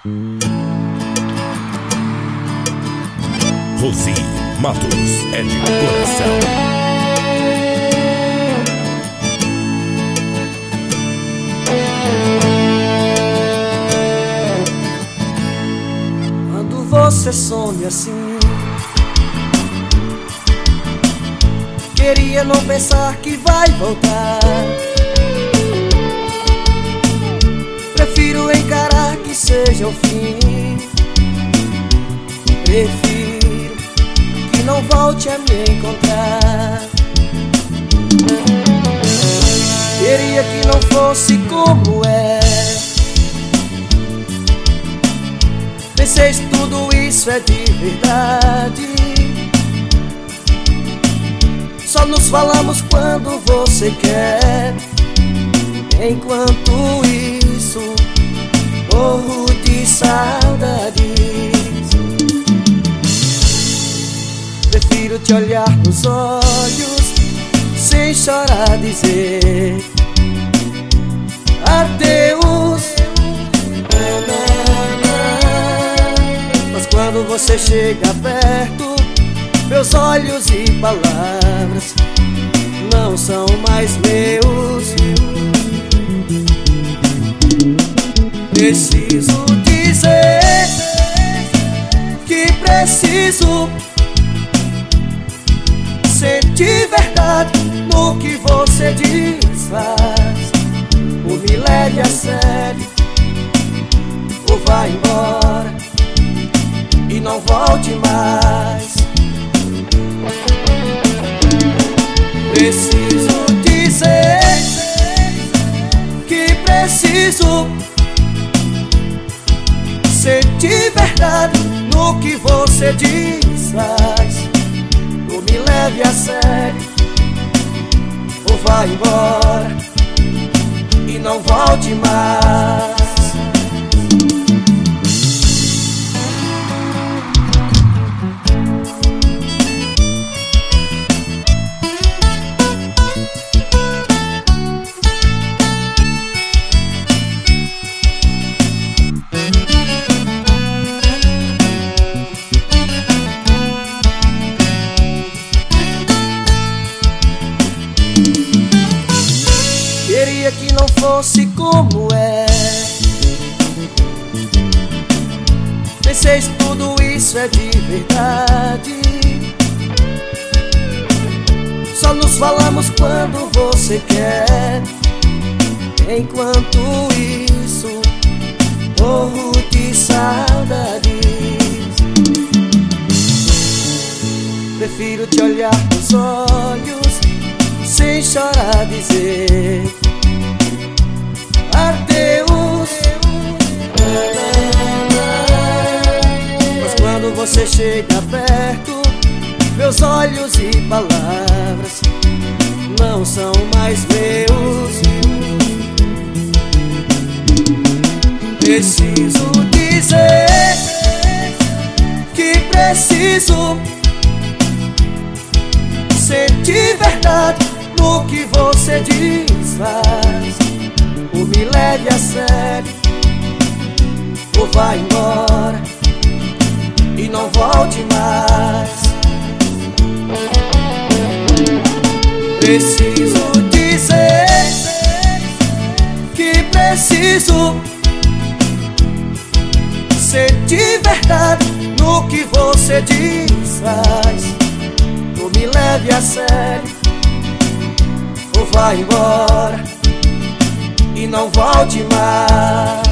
Rosi Matos é de coração. Quando você sonha assim, queria não pensar que vai voltar. Prefiro encarar que seja o fim. Prefiro que não volte a me encontrar. Queria que não fosse como é. Pensei se tudo isso é de verdade. Só nos falamos quando você quer. Enquanto isso, morro de saudades. Prefiro te olhar nos olhos, sem chorar dizer adeus. Mas quando você chega perto, meus olhos e palavras não são mais meus. Preciso dizer que preciso sentir verdade no que você diz, faz. Ou me leve a sério, ou vá embora e não volte mais. Preciso dizer que preciso sentir verdade no que você diz, faz. Ou me leve a sério, ou vá embora e não volte mais. Queria que não fosse como é. Pensei se tudo isso é de verdade. Só nos falamos quando você quer. Enquanto isso, morro de saudades. Prefiro te olhar nos olhos, sem chorar dizer adeus. Mas quando você chega perto, meus olhos e palavras não são mais meus. Preciso dizer que preciso sentir verdade no que você diz, faz. Ou me leve a sério, ou vá embora e não volte mais. Preciso dizer que preciso sentir verdade no que você diz, faz. Ou me leve a sério, ou vá embora e não volte mais.